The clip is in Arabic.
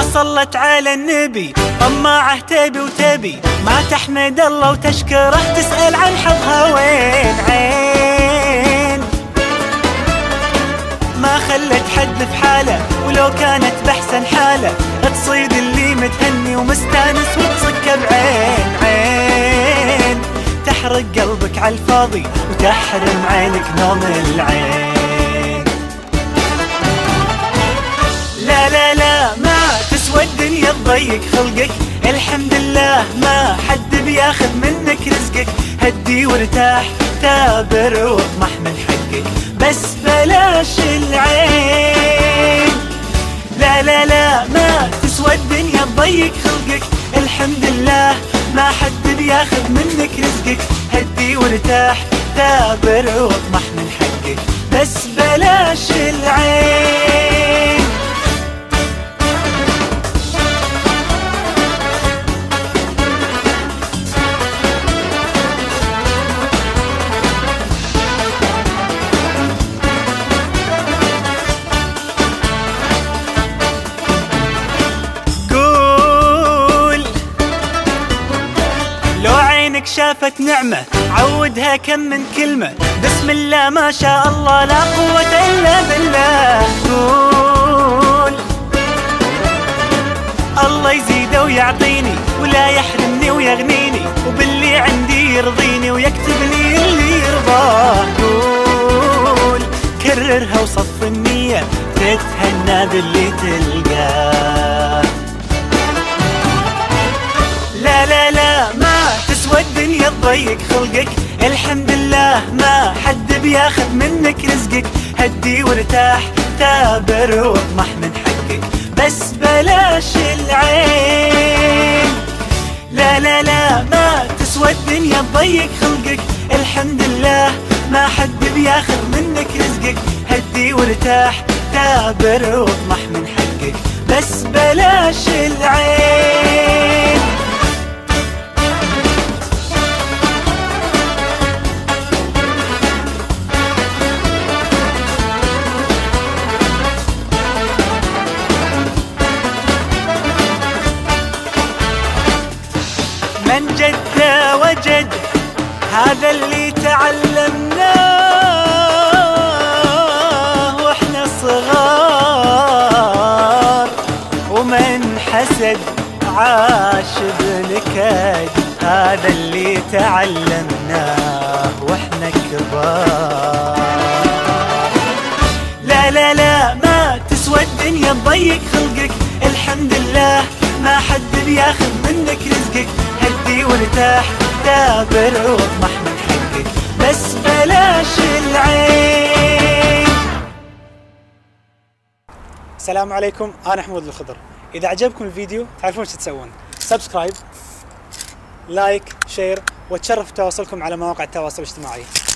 صلت على النبي طماعه تبي وتبي ما تحمد الله وتشكره تسأل عن حظها وين عين ما خلت حد في حاله ولو كانت بحسن حاله تصيد اللي متهني ومستانس وتصكه بعين عين تحرق قلبك عالفاضي وتحرم عينك نوم العين. لا لا لا ما تسوى الدنيا تضيق خلقك الحمد لله ما حد بياخذ منك رزقك هدي وارتاح تابر واطمح من حقك بس بلاش العين. لا لا لا ما تسوى الدنيا تضيق خلقك الحمد لله ما حد بياخذ منك رزقك هدي وارتاح تابر واطمح من حقك بس بلاش العين. شافت نعمة عودها كم من كلمة بسم الله ما شاء الله لا قوة إلا بالله. قول الله يزيده ويعطيني ولا يحرمني ويغنيني وباللي عندي يرضيني ويكتب لي اللي يرضاه. قول كررها وصف النية تتهنى باللي تلقاه. لا لا لا ما تسوى الدنيا تضيق خلقك الحمد لله ما حد بياخذ منك رزقك هدي وارتاح تابر واطمح من حقك بس بلاش العين. لا لا لا ما تسوى الدنيا تضيق خلقك الحمد لله ما حد بياخذ منك رزقك هدي وارتاح تابر واطمح من حقك بس بلاش العين. من جد وجد هذا اللي تعلمناه واحنا صغار ومن حسد عاش بنكد هذا اللي تعلمناه واحنا كبار. لا لا لا ما تسوى الدنيا تضيق خلقك الحمد لله ما حد بياخذ منك رزقك هدي وارتاح تابر واطمح من حقك بس بلاش العين. السلام عليكم انا حمود الخضر. اذا عجبكم الفيديو تعرفون ايش تسوون سبسكرايب لايك شير وتشرف تواصلكم على مواقع التواصل الاجتماعي.